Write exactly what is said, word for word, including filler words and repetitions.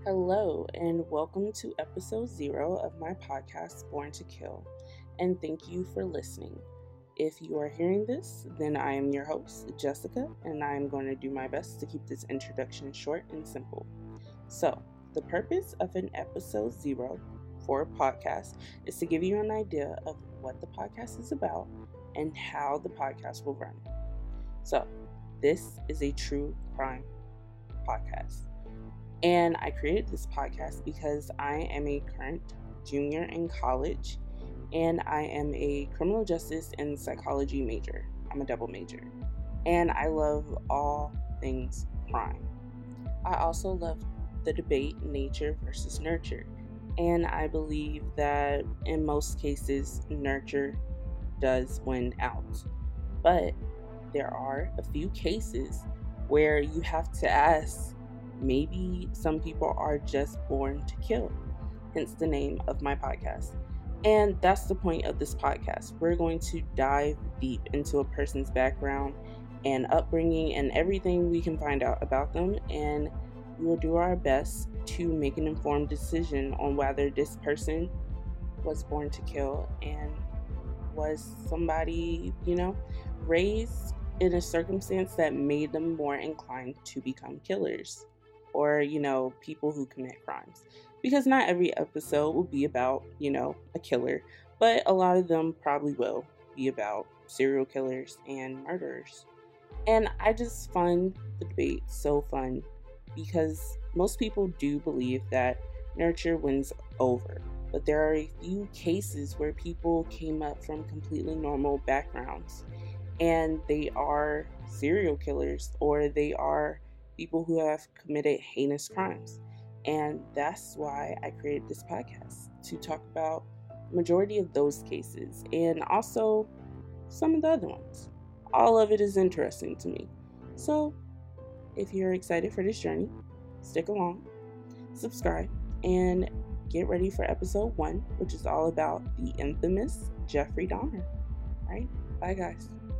Hello, and welcome to episode zero of my podcast, Born to Kill, and thank you for listening. If you are hearing this, then I am your host, Jessica, and I am going to do my best to keep this introduction short and simple. So, the purpose of an episode zero for a podcast is to give you an idea of what the podcast is about and how the podcast will run. So, this is a true crime podcast. And I created this podcast because I am a current junior in college and I am a criminal justice and psychology major. I'm a double major. And I love all things crime. I also love the debate nature versus nurture. And I believe that in most cases, nurture does win out. But there are a few cases where you have to ask, maybe some people are just born to kill, hence the name of my podcast. And that's the point of this podcast. We're going to dive deep into a person's background and upbringing and everything we can find out about them, and we will do our best to make an informed decision on whether this person was born to kill and was somebody, you know, raised in a circumstance that made them more inclined to become killers, or, you know, people who commit crimes. Because not every episode will be about, you know, a killer, but a lot of them probably will be about serial killers and murderers. And I just find the debate so fun because most people do believe that nurture wins over. But there are a few cases where people came up from completely normal backgrounds and they are serial killers or they are people who have committed heinous crimes. And that's why I created this podcast, to talk about the majority of those cases and also some of the other ones. All of it is interesting to me. So if you're excited for this journey, stick along, subscribe, and get ready for episode one, which is all about the infamous Jeffrey Dahmer. All right, bye guys.